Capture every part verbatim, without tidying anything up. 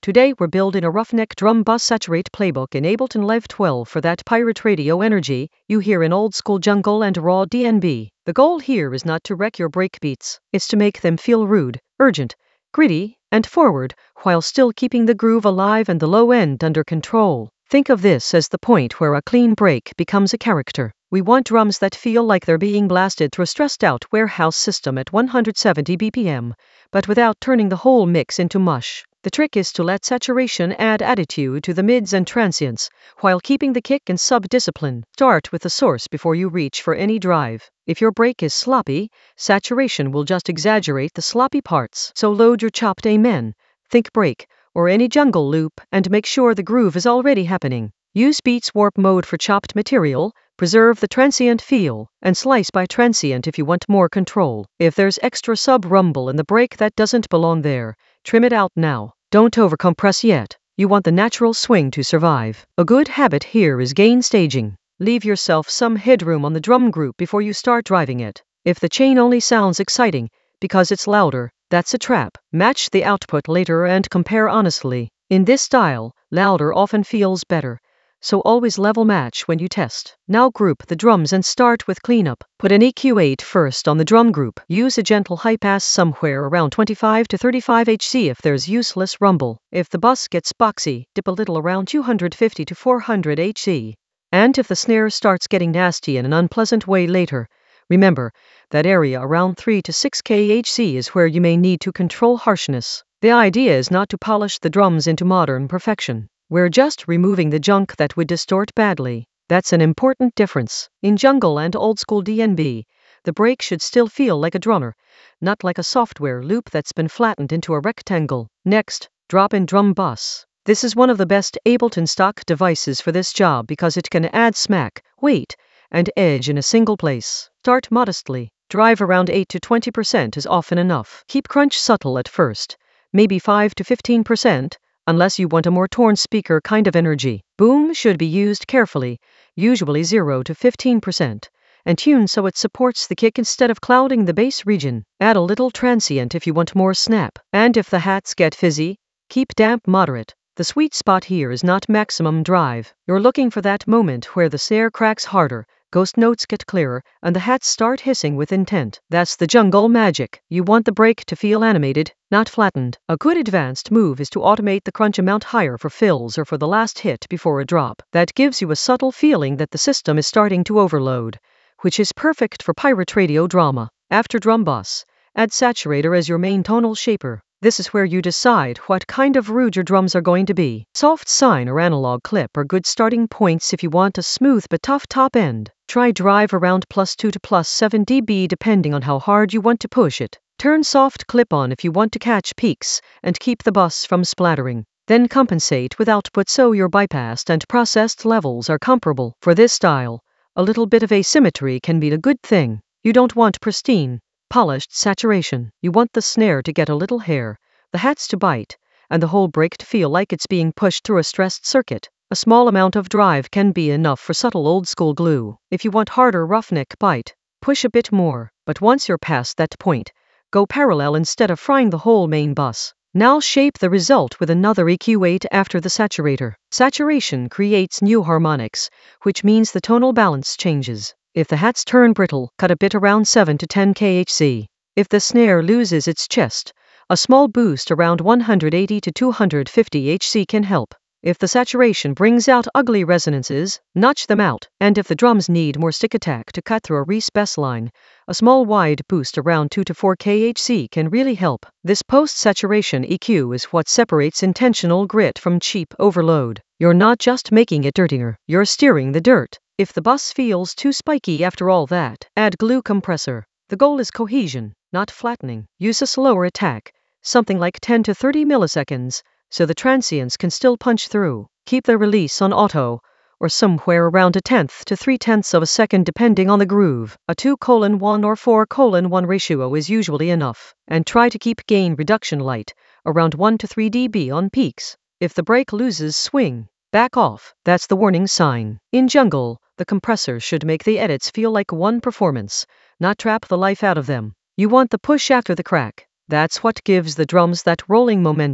Today we're building a roughneck drum bus saturate playbook in Ableton Live twelve for that pirate radio energy you hear in old school jungle and raw D N B. The goal here is not to wreck your breakbeats, it's to make them feel rude, urgent, gritty, and forward, while still keeping the groove alive and the low end under control. Think of this as the point where a clean break becomes a character. We want drums that feel like they're being blasted through a stressed-out warehouse system at one hundred seventy B P M, but without turning the whole mix into mush. The trick is to let saturation add attitude to the mids and transients, while keeping the kick and sub discipline. Start with the source before you reach for any drive. If your break is sloppy, saturation will just exaggerate the sloppy parts. So load your chopped amen, think break, or any jungle loop, and make sure the groove is already happening. Use Beats Warp mode for chopped material, preserve the transient feel, and slice by transient if you want more control. If there's extra sub-rumble in the break that doesn't belong there, trim it out now. Don't overcompress yet. You want the natural swing to survive. A good habit here is gain staging. Leave yourself some headroom on the drum group before you start driving it. If the chain only sounds exciting because it's louder, that's a trap. Match the output later and compare honestly. In this style, louder often feels better, so always level match when you test. Now group the drums and start with cleanup. Put an E Q eight first on the drum group. Use a gentle high pass somewhere around twenty-five to thirty-five hertz if there's useless rumble. If the bus gets boxy, dip a little around two hundred fifty to four hundred hertz. And if the snare starts getting nasty in an unpleasant way later, remember, that area around three to six hertz is where you may need to control harshness. The idea is not to polish the drums into modern perfection. We're just removing the junk that would distort badly. That's an important difference. In jungle and old school D N B, the break should still feel like a drummer, not like a software loop that's been flattened into a rectangle. Next, drop in drum bus. This is one of the best Ableton stock devices for this job because it can add smack, weight, and edge in a single place. Start modestly. Drive around eight to twenty percent is often enough. Keep crunch subtle at first, maybe five to fifteen percent, unless you want a more torn speaker kind of energy. Boom should be used carefully, usually zero to fifteen percent, and tune so it supports the kick instead of clouding the bass region. Add a little transient if you want more snap. And if the hats get fizzy, keep damp moderate. The sweet spot here is not maximum drive. You're looking for that moment where the snare cracks harder, ghost notes get clearer, and the hats start hissing with intent. That's the jungle magic. You want the break to feel animated, not flattened. A good advanced move is to automate the crunch amount higher for fills or for the last hit before a drop. That gives you a subtle feeling that the system is starting to overload, which is perfect for pirate radio drama. After drum bus, add saturator as your main tonal shaper. This is where you decide what kind of rude your drums are going to be. Soft sine or analog clip are good starting points if you want a smooth but tough top end. Try drive around plus two to plus seven decibels depending on how hard you want to push it. Turn soft clip on if you want to catch peaks and keep the bus from splattering. Then compensate with output so your bypassed and processed levels are comparable. For this style, a little bit of asymmetry can be a good thing. You don't want pristine, polished saturation. You want the snare to get a little hair, the hats to bite, and the whole break to feel like it's being pushed through a stressed circuit. A small amount of drive can be enough for subtle old school glue. If you want harder roughneck bite, push a bit more, but once you're past that point, go parallel instead of frying the whole main bus. Now shape the result with another E Q eight after the saturator. Saturation creates new harmonics, which means the tonal balance changes. If the hats turn brittle, cut a bit around seven to ten hertz. If the snare loses its chest, a small boost around one hundred eighty to two hundred fifty hertz can help. If the saturation brings out ugly resonances, notch them out. And if the drums need more stick attack to cut through a Reese bass line, a small wide boost around two to four hertz can really help. This post-saturation E Q is what separates intentional grit from cheap overload. You're not just making it dirtier, you're steering the dirt. If the bus feels too spiky after all that, add glue compressor. The goal is cohesion, not flattening. Use a slower attack, something like ten to thirty milliseconds, so the transients can still punch through. Keep the release on auto, or somewhere around a tenth to three tenths of a second depending on the groove. A two colon one or four colon one ratio is usually enough. And try to keep gain reduction light, around one to three decibels on peaks. If the break loses swing, back off. That's the warning sign. In jungle, the compressor should make the edits feel like one performance, not trap the life out of them. You want the push after the crack. That's what gives the drums that rolling momentum.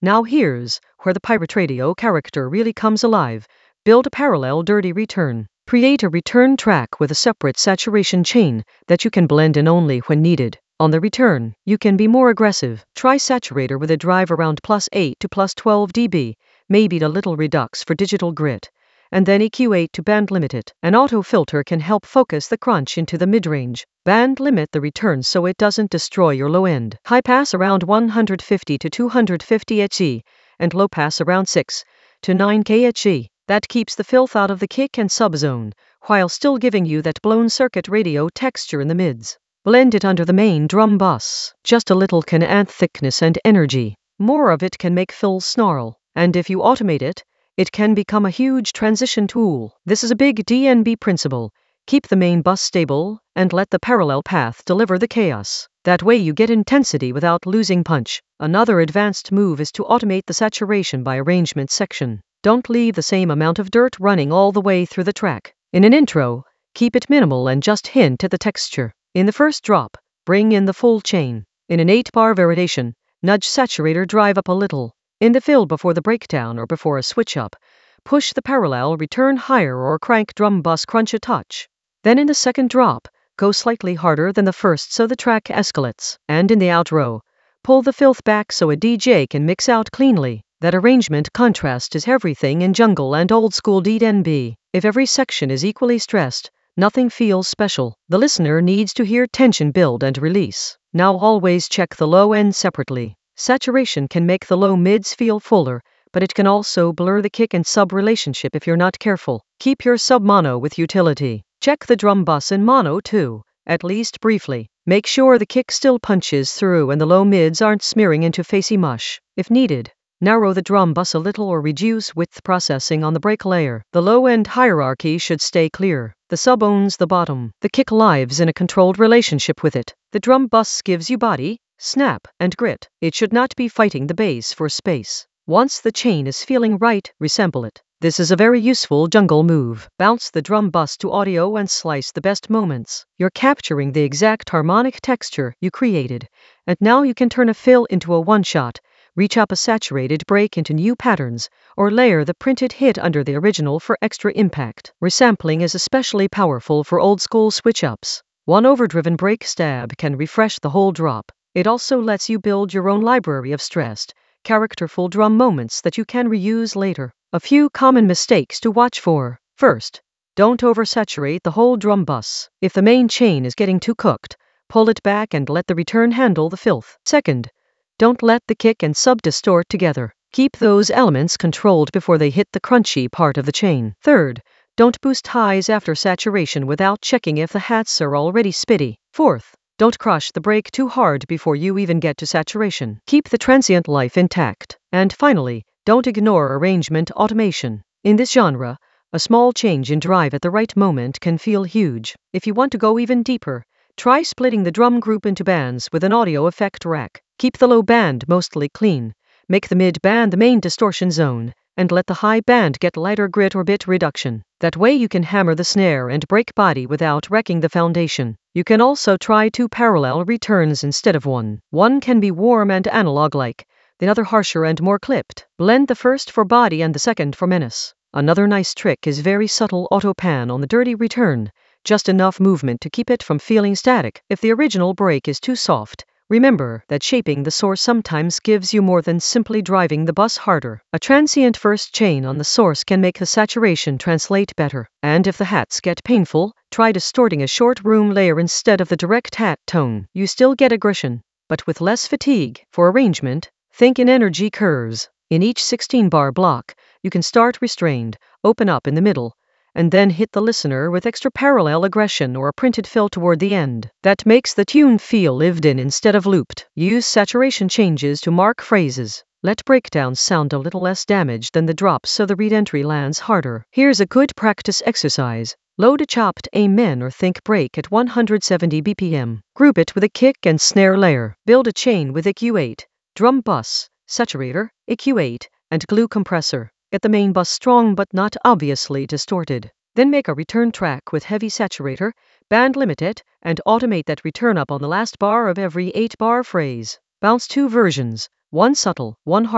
Now here's where the pirate radio character really comes alive. Build a parallel dirty return. Create a return track with a separate saturation chain that you can blend in only when needed. On the return, you can be more aggressive. Try saturator with a drive around plus eight to plus twelve decibels, maybe a little redux for digital grit, and then E Q eight to band limit it. An auto filter can help focus the crunch into the mid-range. Band limit the return so it doesn't destroy your low end. High pass around one hundred fifty to two hundred fifty hertz, and low pass around six to nine kilohertz. That keeps the filth out of the kick and sub zone, while still giving you that blown circuit radio texture in the mids. Blend it under the main drum bus. Just a little can add thickness and energy. More of it can make fills snarl. And if you automate it, it can become a huge transition tool. This is a big D N B principle. Keep the main bus stable, and let the parallel path deliver the chaos. That way you get intensity without losing punch. Another advanced move is to automate the saturation by arrangement section. Don't leave the same amount of dirt running all the way through the track. In an intro, keep it minimal and just hint at the texture. In the first drop, bring in the full chain. In an eight bar variation, nudge saturator drive up a little. In the fill before the breakdown or before a switch up, push the parallel return higher or crank drum bus crunch a touch. Then in the second drop, go slightly harder than the first so the track escalates. And in the outro, pull the filth back so a D J can mix out cleanly. That arrangement contrast is everything in jungle and old school D N B. If every section is equally stressed, nothing feels special. The listener needs to hear tension build and release. Now always check the low end separately. Saturation can make the low mids feel fuller, but it can also blur the kick and sub relationship if you're not careful. Keep your sub mono with utility. Check the drum bus in mono too, at least briefly. Make sure the kick still punches through and the low mids aren't smearing into facey mush. If needed, narrow the drum bus a little or reduce width processing on the break layer. The low-end hierarchy should stay clear. The sub owns the bottom. The kick lives in a controlled relationship with it. The drum bus gives you body, snap, and grit. It should not be fighting the bass for space. Once the chain is feeling right, resample it. This is a very useful jungle move. Bounce the drum bus to audio and slice the best moments. You're capturing the exact harmonic texture you created, and now you can turn a fill into a one-shot. Reach up a saturated break into new patterns, or layer the printed hit under the original for extra impact. Resampling is especially powerful for old-school switch-ups. One overdriven break stab can refresh the whole drop. It also lets you build your own library of stressed, characterful drum moments that you can reuse later. A few common mistakes to watch for. First, don't oversaturate the whole drum bus. If the main chain is getting too cooked, pull it back and let the return handle the filth. Second, don't let the kick and sub distort together. Keep those elements controlled before they hit the crunchy part of the chain. Third, don't boost highs after saturation without checking if the hats are already spitty. Fourth, don't crush the break too hard before you even get to saturation. Keep the transient life intact. And finally, don't ignore arrangement automation. In this genre, a small change in drive at the right moment can feel huge. If you want to go even deeper, try splitting the drum group into bands with an audio effect rack. Keep the low band mostly clean, make the mid band the main distortion zone, and let the high band get lighter grit or bit reduction. That way you can hammer the snare and break body without wrecking the foundation. You can also try two parallel returns instead of one. One can be warm and analog-like, the other harsher and more clipped. Blend the first for body and the second for menace. Another nice trick is very subtle auto pan on the dirty return, just enough movement to keep it from feeling static. If the original break is too soft, remember that shaping the source sometimes gives you more than simply driving the bus harder. A transient first chain on the source can make the saturation translate better. And if the hats get painful, try distorting a short room layer instead of the direct hat tone. You still get aggression, but with less fatigue. For arrangement, think in energy curves. In each sixteen bar block, you can start restrained, open up in the middle, and then hit the listener with extra parallel aggression or a printed fill toward the end. That makes the tune feel lived in instead of looped. Use saturation changes to mark phrases. Let breakdowns sound a little less damaged than the drops so the re-entry lands harder. Here's a good practice exercise. Load a chopped amen or think break at one hundred seventy B P M. Group it with a kick and snare layer. Build a chain with E Q eight, drum bus, saturator, E Q eight, and glue compressor. Get the main bus strong but not obviously distorted. Then make a return track with heavy saturator, band limit it, and automate that return up on the last bar of every eight bar phrase. Bounce two versions, one subtle, one harder.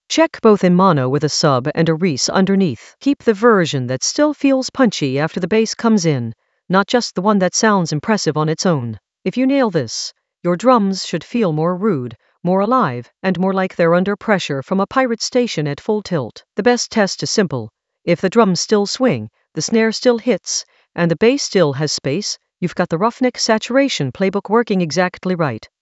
Check both in mono with a sub and a Reese underneath. Keep the version that still feels punchy after the bass comes in, not just the one that sounds impressive on its own. If you nail this, your drums should feel more rude, more alive, and more like they're under pressure from a pirate station at full tilt. The best test is simple. If the drums still swing, the snare still hits, and the bass still has space, you've got the Roughneck Saturation playbook working exactly right.